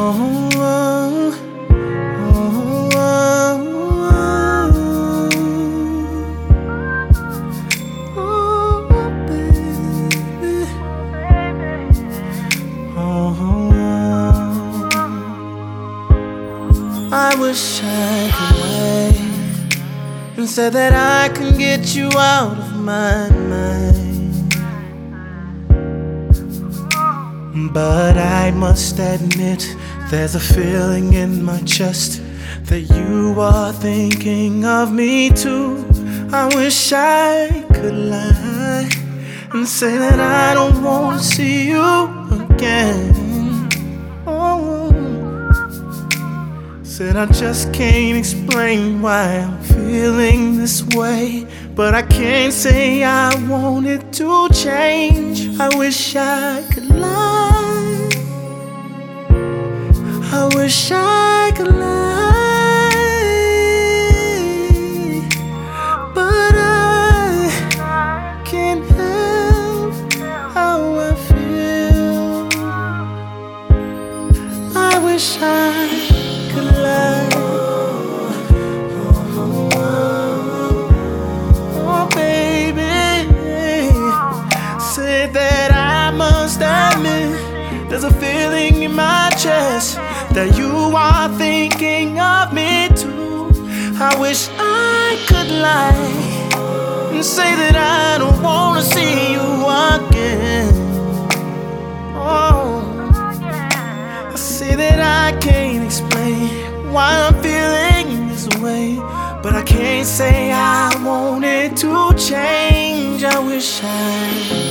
I wish I could wait and say that I can get you out of my mind, but I must admit there's a feeling in my chest that you are thinking of me too. I wish I could lie and say that I don't want to see you again. Oh, said I just can't explain why I'm feeling this way, but I can't say I want it to change. I wish I could lie, I wish I could lie, but I can't help how I feel. I wish I could lie. Oh, baby, say that I must admit there's a feeling in my chest that you are thinking of me too. I wish I could lie and say that I don't wanna see you again. Oh, I say that I can't explain why I'm feeling this way, but I can't say I want it to change. I wish I